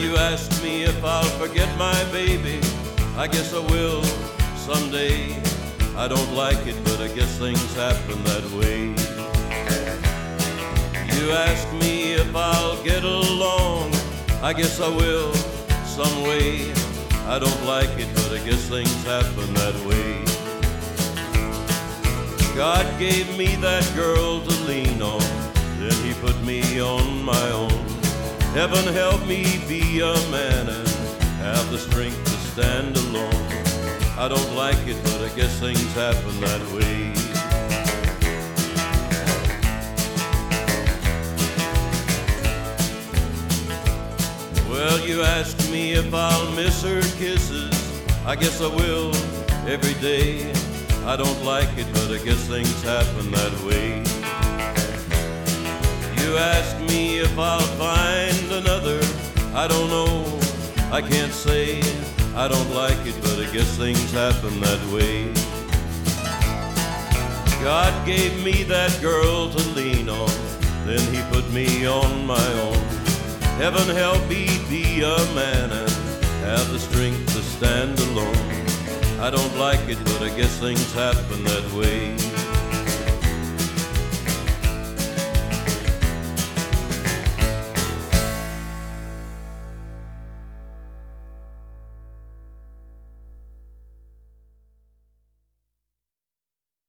you ask me if I'll forget my baby. I guess I will someday. I don't like it, but I guess things happen that way. You ask me if I'll get along. I guess I will some way. I don't like it, but I guess things happen that way. God gave me that girl to lean on, then he put me on my own. Heaven help me be a man and have the strength to stand alone. I don't like it, but I guess things happen that way. Well, you ask me if I'll miss her kisses. I guess I will every day. I don't like it, but I guess things happen that way. You ask me if I'll find another. I don't know, I can't say. I don't like it, but I guess things happen that way. God gave me that girl to lean on, then he put me on my own. Heaven help me be a man and have the strength to stand alone. I don't like it, but I guess things happen that way.